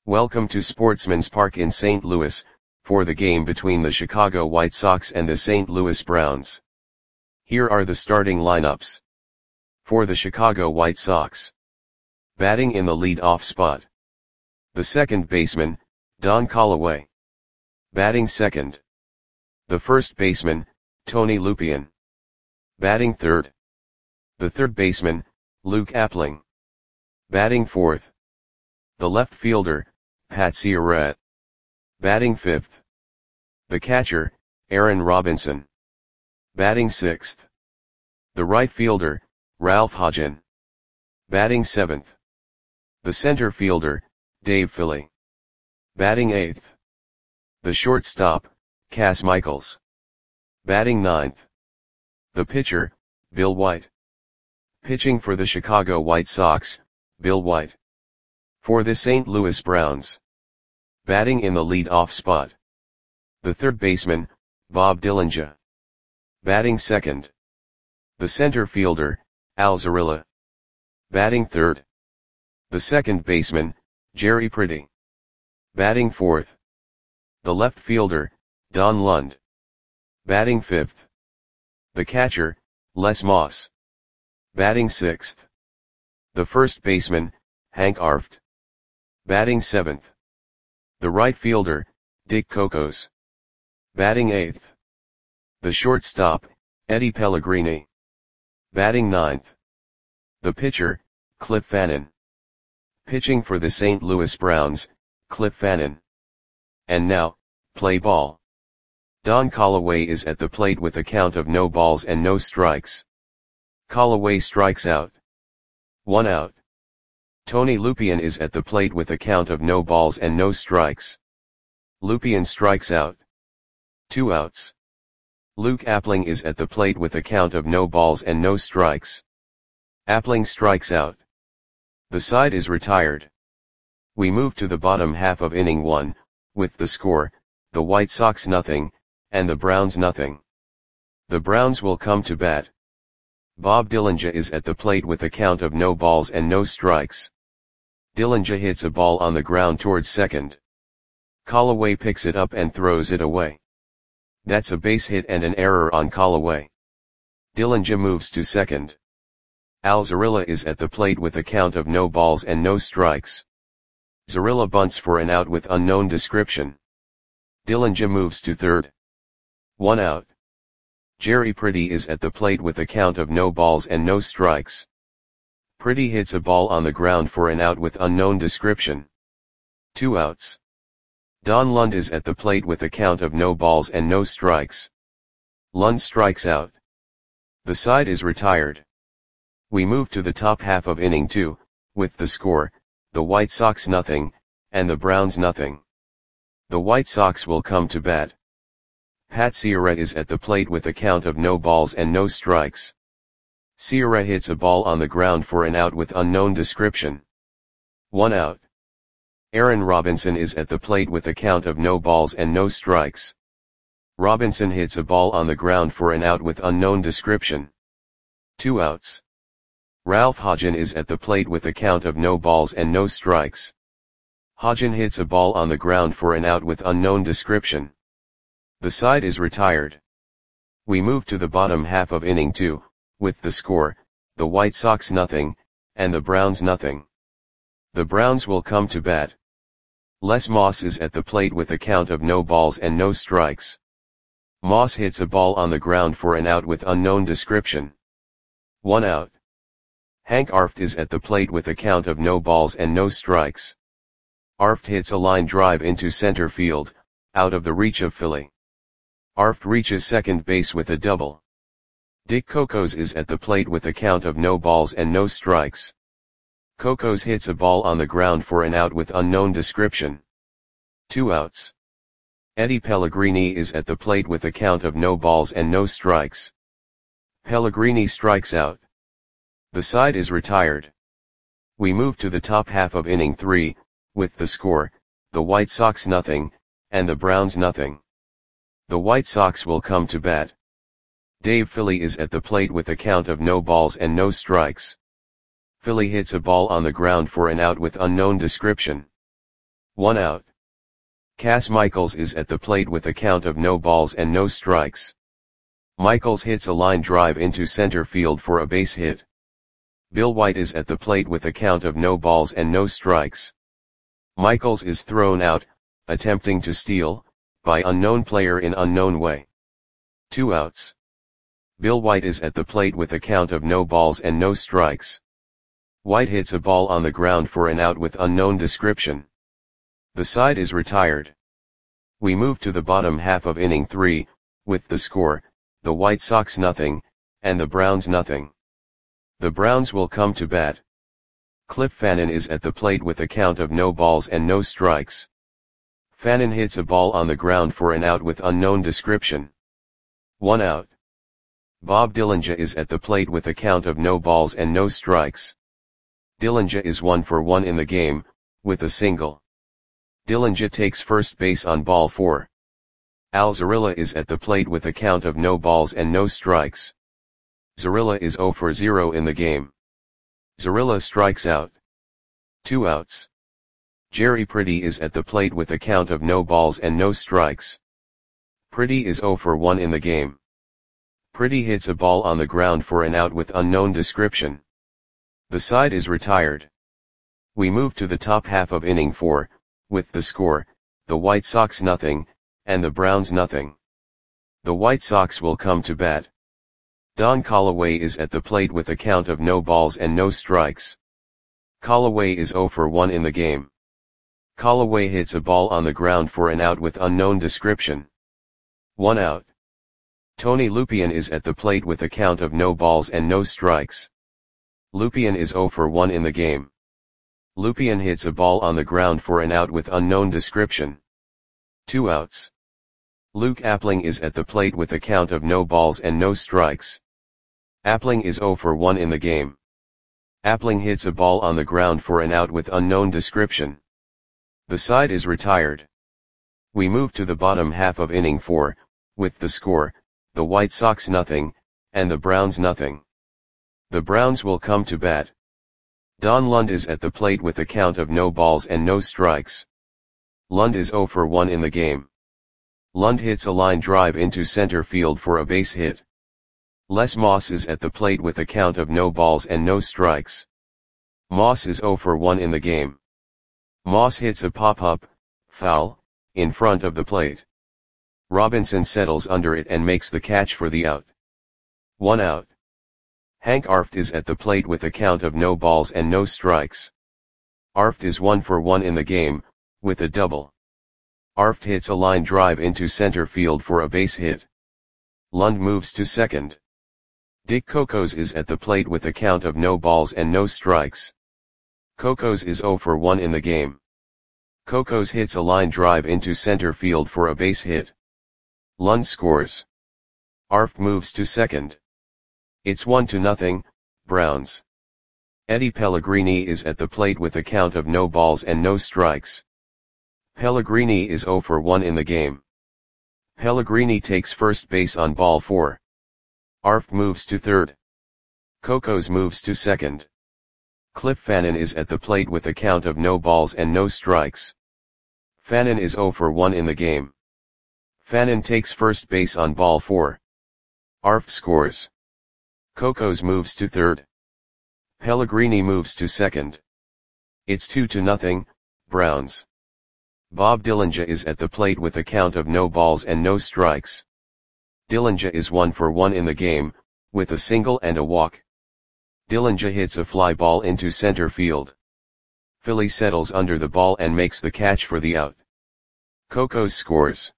Welcome to Sportsman's Park in St. Louis, for the game between the Chicago White Sox and the St. Louis Browns. Here are the starting lineups. For the Chicago White Sox. Batting in the lead-off spot. The second baseman, Don Callaway. Batting second. The first baseman, Tony Lupien. Batting third. The third baseman, Luke Appling. Batting fourth. The left fielder, Pat Ciarrette. Batting fifth. The catcher, Aaron Robinson. Batting sixth. The right fielder, Ralph Hodgen. Batting seventh. The center fielder, Dave Philly. Batting eighth. The shortstop, Cass Michaels. Batting ninth. The pitcher, Bill White. Pitching for the Chicago White Sox, Bill White. For the St. Louis Browns. Batting in the lead-off spot. The third baseman, Bob Dillinger. Batting second. The center fielder, Al Zarilla. Batting third. The second baseman, Jerry Pretty. Batting fourth. The left fielder, Don Lund. Batting fifth. The catcher, Les Moss. Batting sixth. The first baseman, Hank Arft. Batting seventh. The right fielder, Dick Cocos. Batting eighth. The shortstop, Eddie Pellegrini. Batting ninth. The pitcher, Cliff Fannin. Pitching for the St. Louis Browns, Cliff Fannin. And now, play ball. Don Callaway is at the plate with a count of no balls and no strikes. Callaway strikes out. 1 out. Tony Lupien is at the plate with a count of no balls and no strikes. Lupien strikes out. 2 outs. Luke Appling is at the plate with a count of no balls and no strikes. Appling strikes out. The side is retired. We move to the bottom half of inning 1, with the score, the White Sox nothing, and the Browns nothing. The Browns will come to bat. Bob Dillinger is at the plate with a count of no balls and no strikes. Dillinger hits a ball on the ground towards second. Callaway picks it up and throws it away. That's a base hit and an error on Callaway. Dillinger moves to second. Al Zarilla is at the plate with a count of no balls and no strikes. Zarilla bunts for an out with unknown description. Dillinger moves to third. 1 out. Jerry Pretty is at the plate with a count of no balls and no strikes. Pretty hits a ball on the ground for an out with unknown description. 2 outs. Don Lund is at the plate with a count of no balls and no strikes. Lund strikes out. The side is retired. We move to the top half of inning 2, with the score, the White Sox nothing, and the Browns nothing. The White Sox will come to bat. Pat Ciarrette is at the plate with a count of no balls and no strikes. Ciarrette hits a ball on the ground for an out with unknown description. 1 out. Aaron Robinson is at the plate with a count of no balls and no strikes. Robinson hits a ball on the ground for an out with unknown description. 2 outs. Ralph Hodgen is at the plate with a count of no balls and no strikes. Hodgen hits a ball on the ground for an out with unknown description. The side is retired. We move to the bottom half of inning 2, with the score, the White Sox nothing, and the Browns nothing. The Browns will come to bat. Les Moss is at the plate with a count of no balls and no strikes. Moss hits a ball on the ground for an out with unknown description. 1 out. Hank Arft is at the plate with a count of no balls and no strikes. Arft hits a line drive into center field, out of the reach of Philly. Arft reaches second base with a double. Dick Cocos is at the plate with a count of no balls and no strikes. Cocos hits a ball on the ground for an out with unknown description. 2 outs. Eddie Pellegrini is at the plate with a count of no balls and no strikes. Pellegrini strikes out. The side is retired. We move to the top half of inning 3, with the score, the White Sox nothing, and the Browns nothing. The White Sox will come to bat. Dave Philly is at the plate with a count of no balls and no strikes. Philly hits a ball on the ground for an out with unknown description. 1 out. Cass Michaels is at the plate with a count of no balls and no strikes. Michaels hits a line drive into center field for a base hit. Bill White is at the plate with a count of no balls and no strikes. Michaels is thrown out, attempting to steal, by unknown player in unknown way. 2 outs. Bill White is at the plate with a count of no balls and no strikes. White hits a ball on the ground for an out with unknown description. The side is retired. We move to the bottom half of inning 3, with the score, the White Sox nothing, and the Browns nothing. The Browns will come to bat. Cliff Fannin is at the plate with a count of no balls and no strikes. Fannin hits a ball on the ground for an out with unknown description. 1 out. Bob Dillinger is at the plate with a count of no balls and no strikes. Dillinger is 1 for 1 in the game, with a single. Dillinger takes first base on ball 4. Al Zarilla is at the plate with a count of no balls and no strikes. Zarilla is 0 for 0 in the game. Zarilla strikes out. 2 outs. Jerry Pretty is at the plate with a count of no balls and no strikes. Pretty is 0 for 1 in the game. Pretty hits a ball on the ground for an out with unknown description. The side is retired. We move to the top half of inning 4, with the score, the White Sox nothing, and the Browns nothing. The White Sox will come to bat. Don Callaway is at the plate with a count of no balls and no strikes. Callaway is 0 for 1 in the game. Callaway hits a ball on the ground for an out with unknown description. 1 out. Tony Lupien is at the plate with a count of no balls and no strikes. Lupien is 0 for 1 in the game. Lupien hits a ball on the ground for an out with unknown description. 2 outs. Luke Appling is at the plate with a count of no balls and no strikes. Appling is 0 for 1 in the game. Appling hits a ball on the ground for an out with unknown description. The side is retired. We move to the bottom half of inning 4, with the score, the White Sox nothing, and the Browns nothing. The Browns will come to bat. Don Lund is at the plate with a count of no balls and no strikes. Lund is 0 for 1 in the game. Lund hits a line drive into center field for a base hit. Les Moss is at the plate with a count of no balls and no strikes. Moss is 0 for 1 in the game. Moss hits a pop-up, foul, in front of the plate. Robinson settles under it and makes the catch for the out. 1 out. Hank Arft is at the plate with a count of no balls and no strikes. Arft is 1 for 1 in the game, with a double. Arft hits a line drive into center field for a base hit. Lund moves to second. Dick Cocos is at the plate with a count of no balls and no strikes. Cocos is 0 for 1 in the game. Cocos hits a line drive into center field for a base hit. Lund scores. Arft moves to second. It's 1-0, Browns. Eddie Pellegrini is at the plate with a count of no balls and no strikes. Pellegrini is 0 for 1 in the game. Pellegrini takes first base on ball 4. Arft moves to third. Cocos moves to second. Cliff Fannin is at the plate with a count of no balls and no strikes. Fannin is 0 for 1 in the game. Fannin takes first base on ball 4. Arft scores. Cocos moves to third. Pellegrini moves to second. It's 2-0, Browns. Bob Dillinger is at the plate with a count of no balls and no strikes. Dillinger is 1 for 1 in the game, with a single and a walk. Dillinger hits a fly ball into center field. Philly settles under the ball and makes the catch for the out. Cocos scores.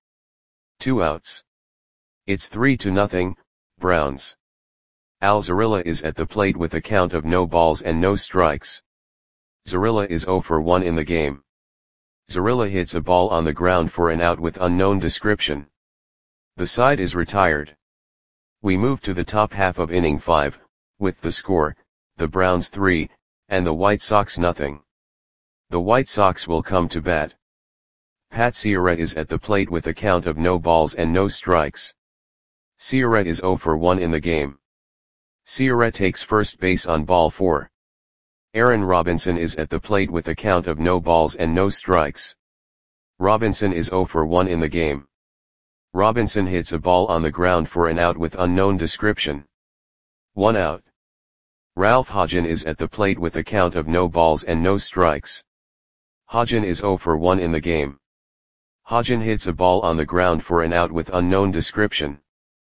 2 outs. It's 3-0, Browns. Al Zarilla is at the plate with a count of no balls and no strikes. Zarilla is 0 for 1 in the game. Zarilla hits a ball on the ground for an out with unknown description. The side is retired. We move to the top half of inning 5, with the score, the Browns 3, and the White Sox nothing. The White Sox will come to bat. Pat Ciarrette is at the plate with a count of no balls and no strikes. Ciarrette is 0 for 1 in the game. Ciarrette takes first base on ball 4. Aaron Robinson is at the plate with a count of no balls and no strikes. Robinson is 0 for 1 in the game. Robinson hits a ball on the ground for an out with unknown description. 1 out. Ralph Hodgen is at the plate with a count of no balls and no strikes. Hodgen is 0 for 1 in the game. Hodgen hits a ball on the ground for an out with unknown description.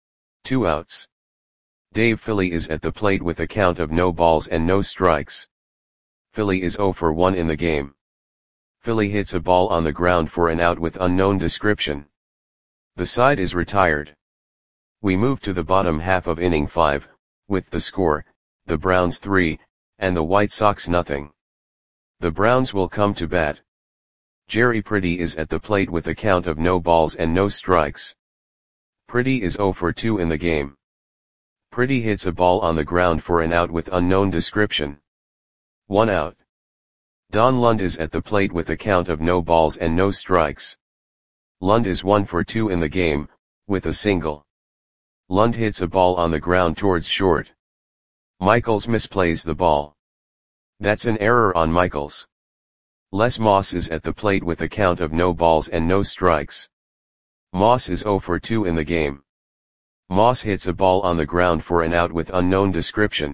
2 outs. Dave Philly is at the plate with a count of no balls and no strikes. Philly is 0 for 1 in the game. Philly hits a ball on the ground for an out with unknown description. The side is retired. We move to the bottom half of inning 5, with the score, the Browns 3, and the White Sox nothing. The Browns will come to bat. Jerry Pretty is at the plate with a count of no balls and no strikes. Pretty is 0 for 2 in the game. Pretty hits a ball on the ground for an out with unknown description. 1 out. Don Lund is at the plate with a count of no balls and no strikes. Lund is 1 for 2 in the game, with a single. Lund hits a ball on the ground towards short. Michaels misplays the ball. That's an error on Michaels. Les Moss is at the plate with a count of no balls and no strikes. Moss is 0 for 2 in the game. Moss hits a ball on the ground for an out with unknown description.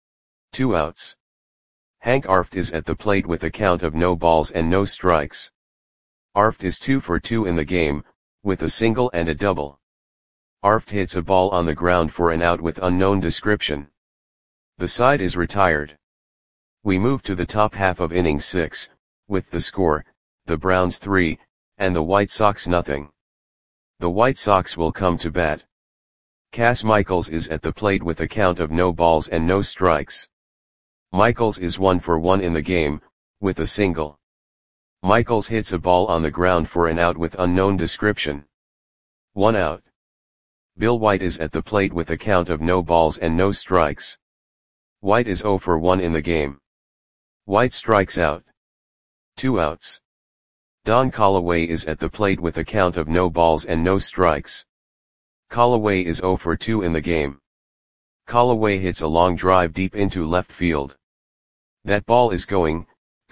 2 outs. Hank Arft is at the plate with a count of no balls and no strikes. Arft is 2 for 2 in the game, with a single and a double. Arft hits a ball on the ground for an out with unknown description. The side is retired. We move to the top half of inning 6, with the score, the Browns 3, and the White Sox nothing. The White Sox will come to bat. Cass Michaels is at the plate with a count of no balls and no strikes. Michaels is 1 for 1 in the game, with a single. Michaels hits a ball on the ground for an out with unknown description. 1 out. Bill White is at the plate with a count of no balls and no strikes. White is 0 for 1 in the game. White strikes out. 2 outs. Don Callaway is at the plate with a count of no balls and no strikes. Callaway is 0 for 2 in the game. Callaway hits a long drive deep into left field. That ball is gone.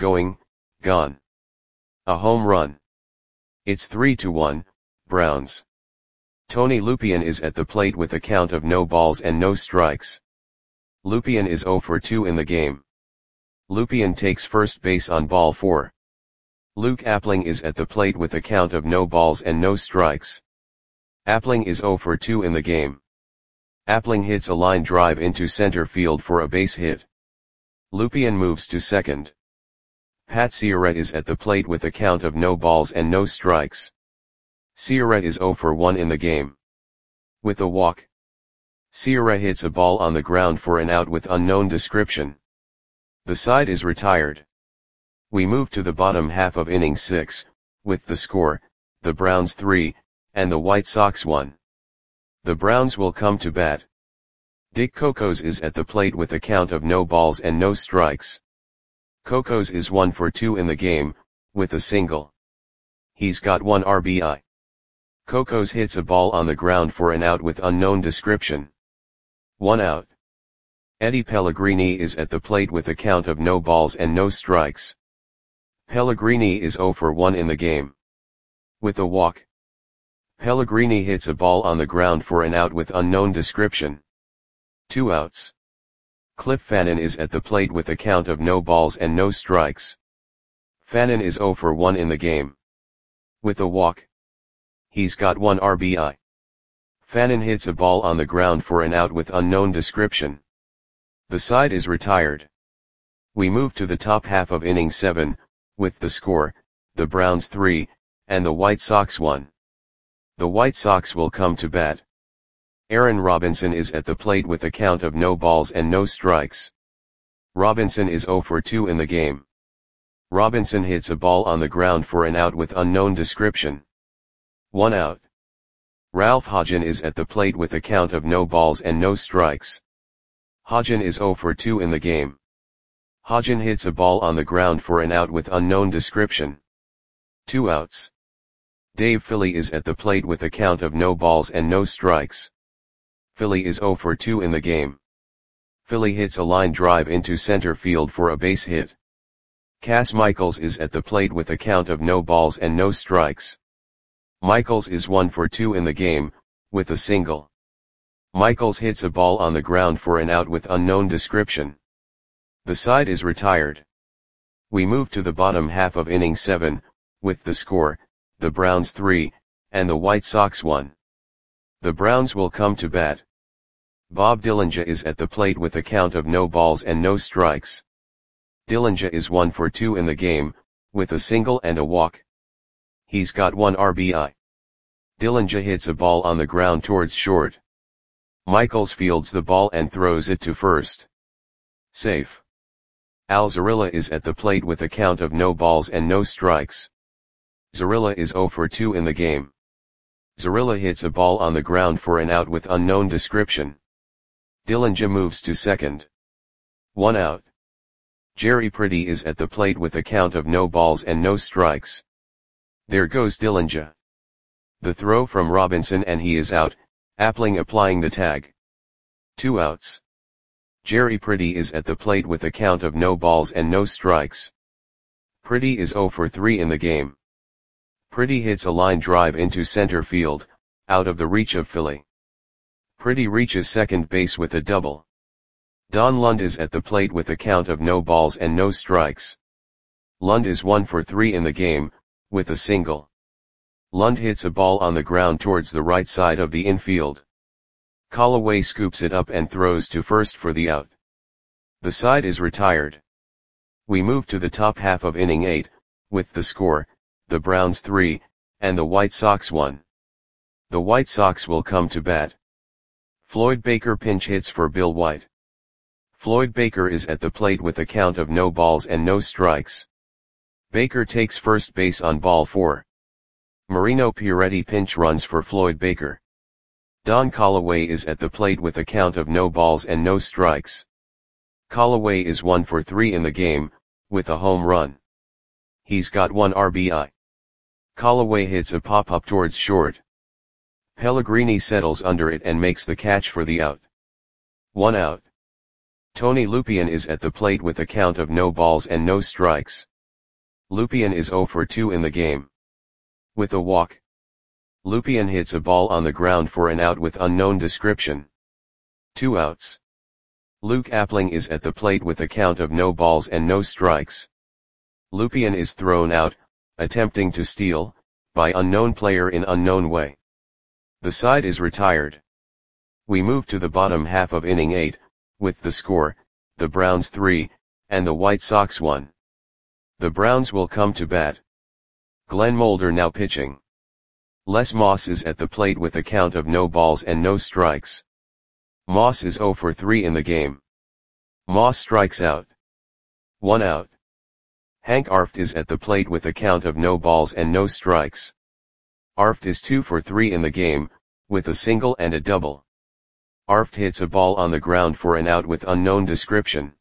A home run. It's 3-1, Browns. Tony Lupien is at the plate with a count of no balls and no strikes. Lupien is 0 for 2 in the game. Lupien takes first base on ball 4. Luke Appling is at the plate with a count of no balls and no strikes. Appling is 0 for 2 in the game. Appling hits a line drive into center field for a base hit. Lupien moves to second. Pat Ciarrette is at the plate with a count of no balls and no strikes. Ciarrette is 0 for 1 in the game. With a walk. Ciarrette hits a ball on the ground for an out with unknown description. The side is retired. We move to the bottom half of inning 6, with the score, the Browns 3, and the White Sox 1. The Browns will come to bat. Dick Cocos is at the plate with a count of no balls and no strikes. Cocos is 1 for 2 in the game, with a single. He's got 1 RBI. Cocos hits a ball on the ground for an out with unknown description. 1 out. Eddie Pellegrini is at the plate with a count of no balls and no strikes. Pellegrini is 0 for 1 in the game. With a walk. Pellegrini hits a ball on the ground for an out with unknown description. 2 outs. Cliff Fannin is at the plate with a count of no balls and no strikes. Fannin is 0 for 1 in the game. With a walk. He's got 1 RBI. Fannin hits a ball on the ground for an out with unknown description. The side is retired. We move to the top half of inning 7, with the score, the Browns 3, and the White Sox 1. The White Sox will come to bat. Aaron Robinson is at the plate with a count of no balls and no strikes. Robinson is 0 for 2 in the game. Robinson hits a ball on the ground for an out with unknown description. 1 out. Ralph Hodgen is at the plate with a count of no balls and no strikes. Hodgen is 0 for 2 in the game. Hodgen hits a ball on the ground for an out with unknown description. 2 outs. Dave Philly is at the plate with a count of no balls and no strikes. Philly is 0 for 2 in the game. Philly hits a line drive into center field for a base hit. Cass Michaels is at the plate with a count of no balls and no strikes. Michaels is 1 for 2 in the game, with a single. Michaels hits a ball on the ground for an out with unknown description. The side is retired. We move to the bottom half of inning 7, with the score, the Browns 3, and the White Sox 1. The Browns will come to bat. Bob Dillinger is at the plate with a count of no balls and no strikes. Dillinger is 1 for 2 in the game, with a single and a walk. He's got 1 RBI. Dillinger hits a ball on the ground towards short. Michaels fields the ball and throws it to first. Safe. Al Zarilla is at the plate with a count of no balls and no strikes. Zarilla is 0 for 2 in the game. Zarilla hits a ball on the ground for an out with unknown description. Dillinger moves to second. 1 out. Jerry Pretty is at the plate with a count of no balls and no strikes. There goes Dillinger. The throw from Robinson and he is out, Appling applying the tag. 2 outs. Jerry Pretty is at the plate with a count of no balls and no strikes. Pretty is 0 for 3 in the game. Pretty hits a line drive into center field, out of the reach of Philly. Pretty reaches second base with a double. Don Lund is at the plate with a count of no balls and no strikes. Lund is 1 for 3 in the game, with a single. Lund hits a ball on the ground towards the right side of the infield. Callaway scoops it up and throws to first for the out. The side is retired. We move to the top half of inning 8, with the score, the Browns 3, and the White Sox 1. The White Sox will come to bat. Floyd Baker pinch hits for Bill White. Floyd Baker is at the plate with a count of no balls and no strikes. Baker takes first base on ball 4. Marino Pieretti pinch runs for Floyd Baker. Don Callaway is at the plate with a count of no balls and no strikes. Callaway is 1 for 3 in the game, with a home run. He's got 1 RBI. Callaway hits a pop-up towards short. Pellegrini settles under it and makes the catch for the out. 1 out. Tony Lupien is at the plate with a count of no balls and no strikes. Lupien is 0 for 2 in the game. With a walk. Lupien hits a ball on the ground for an out with unknown description. 2 outs. Luke Appling is at the plate with a count of no balls and no strikes. Lupien is thrown out, attempting to steal, by unknown player in unknown way. The side is retired. We move to the bottom half of inning 8, with the score, the Browns 3, and the White Sox 1. The Browns will come to bat. Glenn Mulder now pitching. Les Moss is at the plate with a count of no balls and no strikes. Moss is 0 for 3 in the game. Moss strikes out. 1 out. Hank Arft is at the plate with a count of no balls and no strikes. Arft is 2 for 3 in the game, with a single and a double. Arft hits a ball on the ground for an out with unknown description.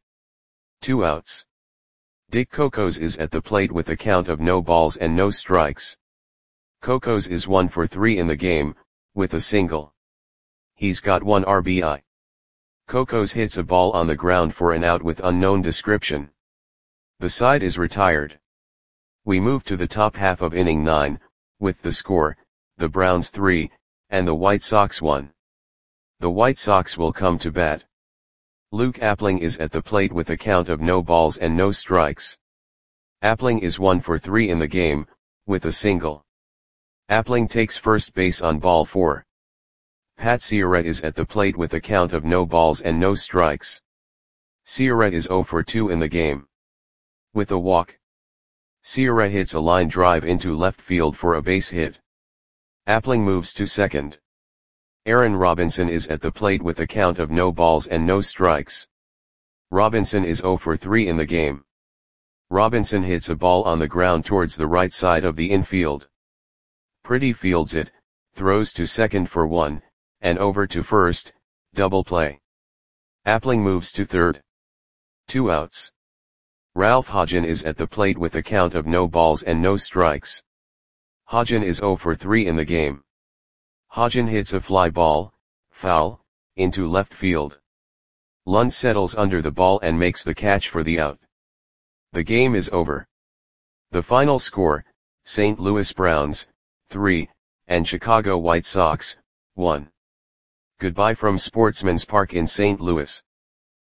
2 outs. Dick Cocos is at the plate with a count of no balls and no strikes. Cocos is 1 for 3 in the game, with a single. He's got 1 RBI. Cocos hits a ball on the ground for an out with unknown description. The side is retired. We move to the top half of inning 9, with the score, the Browns 3, and the White Sox 1. The White Sox will come to bat. Luke Appling is at the plate with a count of no balls and no strikes. Appling is 1 for 3 in the game, with a single. Appling takes first base on ball 4. Pat Ciarrette is at the plate with a count of no balls and no strikes. Ciarrette is 0 for 2 in the game. With a walk. Ciarrette hits a line drive into left field for a base hit. Appling moves to second. Aaron Robinson is at the plate with a count of no balls and no strikes. Robinson is 0 for 3 in the game. Robinson hits a ball on the ground towards the right side of the infield. Pretty fields it, throws to second for 1, and over to first, double play. Appling moves to third. 2 outs. Ralph Hodgen is at the plate with a count of no balls and no strikes. Hodgen is 0 for 3 in the game. Hodgen hits a fly ball, foul, into left field. Lund settles under the ball and makes the catch for the out. The game is over. The final score, St. Louis Browns, 3, and Chicago White Sox, 1. Goodbye from Sportsman's Park in St. Louis.